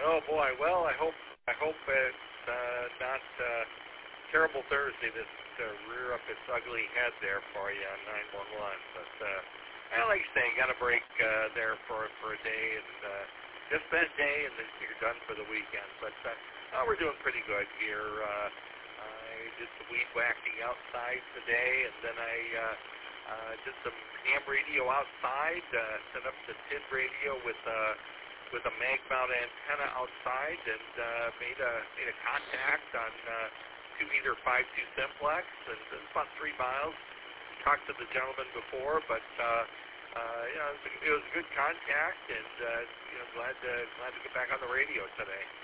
Oh boy. Well, I hope it's not terrible Thursday this rear up its ugly head there for you on 911. But like I say, got a break there for a day, and just that day, and then you're done for the weekend. But we're doing pretty good here. I did some weed whacking outside today, and then I did some ham radio outside. Set up the TID radio with a mag mount antenna outside, and made a contact on 2-meter 5.2 simplex, and it's about 3 miles. Talked to the gentleman before, but it was a good contact, and glad to get back on the radio today.